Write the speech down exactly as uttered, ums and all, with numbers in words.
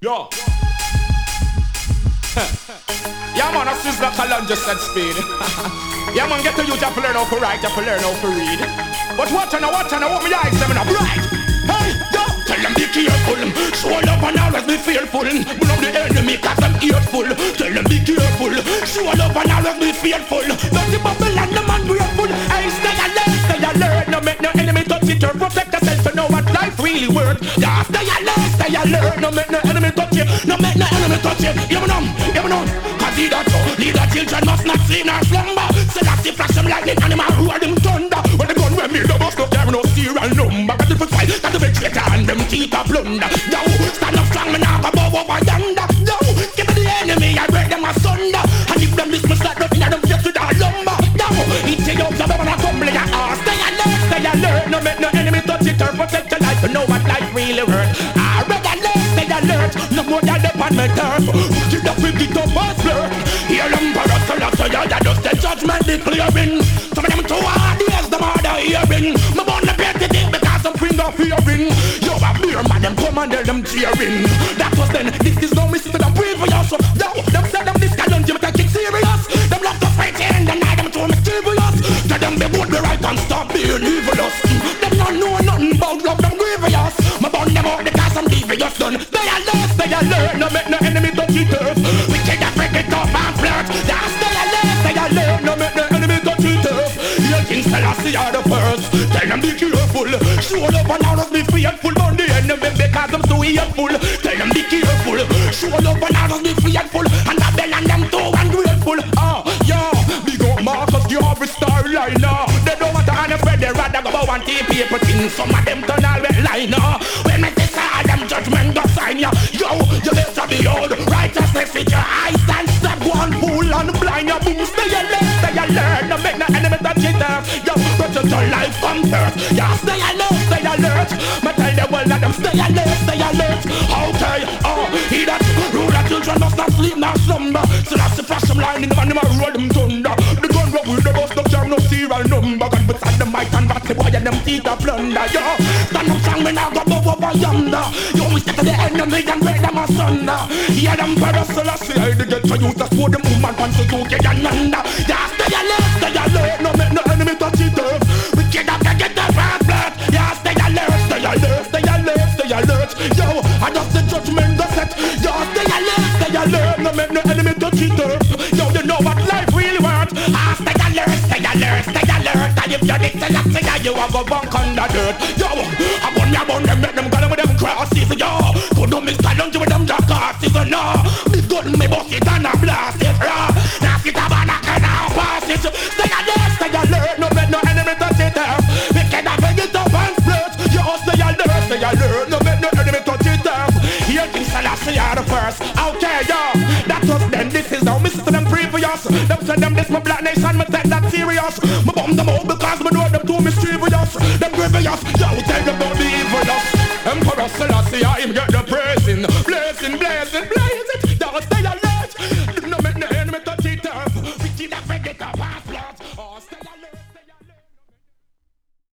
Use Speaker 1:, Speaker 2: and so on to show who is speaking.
Speaker 1: Yo. Yeah man, a sizzler Kalon just said speed. Yeah man, get to you, you have to learn how to write, you have to learn how to read. But watch and watch and what me eyes them in a bright. Hey, yo, tell them be careful. Show up and always be fearful. Pull up the enemy cause I'm earful. Tell them be careful. Show up and always be fearful. Don't the bubble and the man grateful. Hey, stay alert, stay alert. No make no enemy touch it or protect yourself to know what life really worth. Yeah, stay alert, stay alert. No make no enemy touch it. No make no enemy touch it. You know, you know. Cause leader so, leader children must not sleep nor slumber. So that's the flash them lightning and them a roar them thunder. When the gun when me the bus no care no serial number. Got the first fight, got the big traitor and them teeth a plunder. Yo, stand up strong, me now go bow over yonder. Yo, give me the enemy, I break them asunder. And if them list me start nothing, I them face with a lumber. Yo, eat your young, so when I come, your ass. Stay alert, stay alert. No make no enemy touch it or protect your life. You know what life really worth. I red alert, stay alert. No more than the on my turf. Give the quick it up and flirt. Hear them brothers, so that's so you're just the judgment declaring. Some of them too hard, yes, them hard of hearing. Me born the petty thing because I'm free of fearing. Yo, a beer man, them come and tell them cheering. That was then, this is no mistake, I'm previous. Yo, them said them this challenge, you take it serious. Them love to fight and deny them too mysterious. Tell them they would be right and stop being evilous. Them not know nothing about love, them grievous. Me born them out because I'm devious done. Stay alert, stay alert, no make no enemy touch it earth. We take that break it up and flirt. Yeah, stay alert, stay alert, no make no enemy touch it earth. Your King Selassie are the first. Tell them be careful. Show up and out of me fearful. But the enemy because I'm so fearful. Tell them be careful. Show up and out of me fearful. And I bell and them too ungrateful. Ah, yeah, big up Marcus, you have a star liner. They don't want to unafraid, they rather go bow and take paper things. Some of them turn all red liner. When me say say them judgment go sign ya. Yo, you better be old. Righteousness with your eyes and step one fool and blind ya. Boom, stay alert, stay alert. No make no enemy touch it up. Yo, protect your life from thirst. Yeah, stay alert, stay alert. Me tell the world that them stay alert, stay alert. Okay, oh, he that ruler children must not sleep nor slumber. So that's the flash them lightning and them a roll them thunder. The gun rock with the bus no care no serial number. God beside the mic and back the boy and them teeth a plunder. Yo, stand up strong, me now go bow over yonder. Yo, we step to the enemy and break them asunder. Yeah, them brothers Selassie I to get to you to support them woman pants to you get under. Yeah, stay alert, stay alert. No make no enemy touch it up. We get up and get the fast blood. Yeah, stay alert, stay alert, stay alert, stay alert. Yo, I just the judgment go set. Yo, stay alert, stay alert. No make no enemy touch it up. Yo, you know what life really worth. Ah, stay alert, stay alert, stay alert. And if you did Selassie you a go bunk under dirt. Yo, I burn me, I burn them, make them go with them crosses. Yo, could do me challenge with them jackasses. No, me gun me bust it and a blast it. Raw, now sit up and I can now pass it. Stay alert, stay alert. No make no enemy touch it up. We can have it up and flirt. Yo, stay alert, stay alert. No make no enemy touch it up. Here King Selassie are the first. Okay, yo, that was then. This is now Mister them previous. Them said them this my black nation. Me take that serious. Me bomb them out because me know them too mischievous. Them grievous. Yo, tell them